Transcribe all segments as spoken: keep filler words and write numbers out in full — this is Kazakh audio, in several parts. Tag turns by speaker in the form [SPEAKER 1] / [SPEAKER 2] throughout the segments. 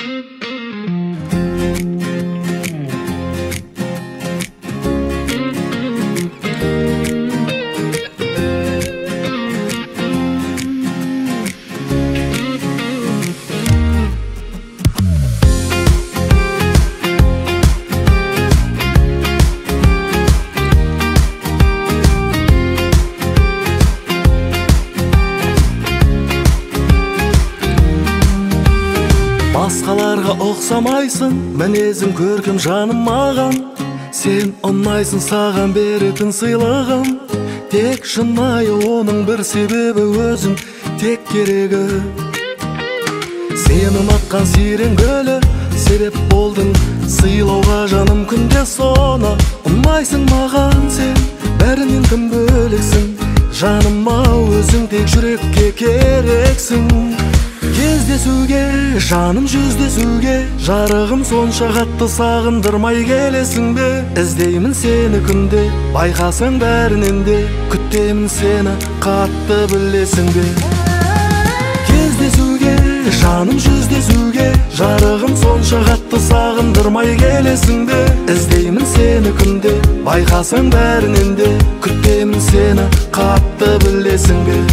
[SPEAKER 1] Басқаларға ұқсамайсың, мінезің көркем жаным маған. Сен ұнайсың, саған беретін сыйлығым. Тек шынайы оның бір себебі өзің, тек керегі. Сен ұнатқан сирен гүлі, себеп болдың сыйлауға жаным күнде соны. Ұнайсың маған сен, бәрінен кім бөлексің. Жаным-ау, өзің тек жүрекке керексің. Кездесуге, жаным жүздесуге, жарығым сонша қатты сағындырмай келесің бе? Іздеймін сені күнде, байқасаң бәрінен де, күтемін сені қатты білесің бе? Кездесуге, жаным жүздесуге, жарығым сонша қатты сағындырмай келесің бе? Іздеймін сені күнде, байқасаң бәрінен де, күтемін сені қатты білесің бе?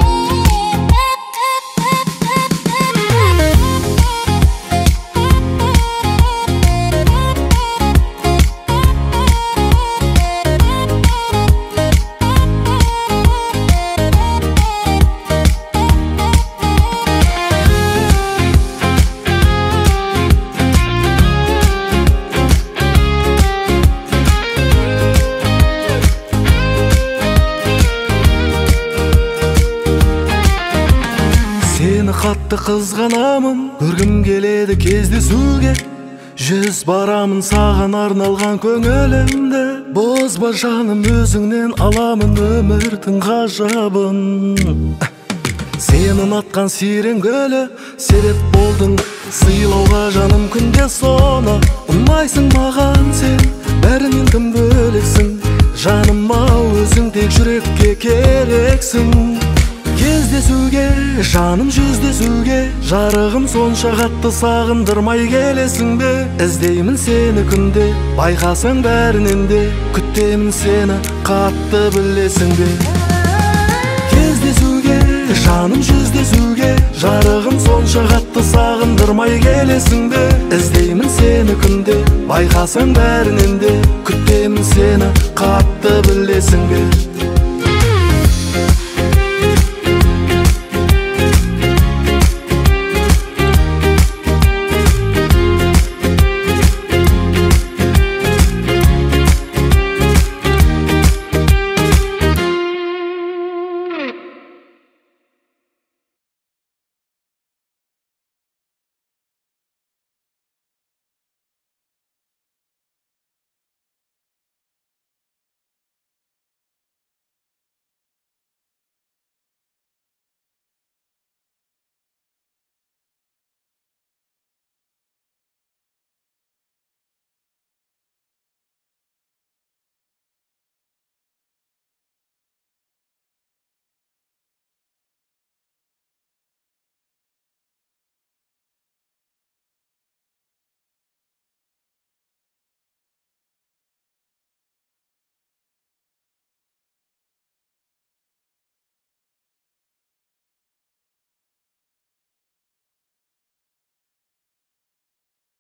[SPEAKER 1] Сені қатты қызғанамын, көргім келеді кездесуге. Жүз барамын саған арналған көңілімді. Бозба жаным, өзіңнен аламын өмірдің ғажабын. Сен ұнатқан сирен гүлі, себеп болдың сыйлауға жаным күнде соны. Ұнайсың маған сен, бәрінен кім бөлексің. Жаным-ау, өзің тек жүрекке керексің. Кездесуге, жаным жүздесуге, жарығым сонша қатты сағындырмай келесің бе? Іздеймін сені күнде, байқасаң бәрінен де, күтемін сені қатты білесің бе? Кездесуге, жаным жүздесуге, жарығым сонша қатты сағындырмай келесің бе? Іздеймін сені күнде, байқасаң бәрінен де, күтемін сені қатты білесің бе?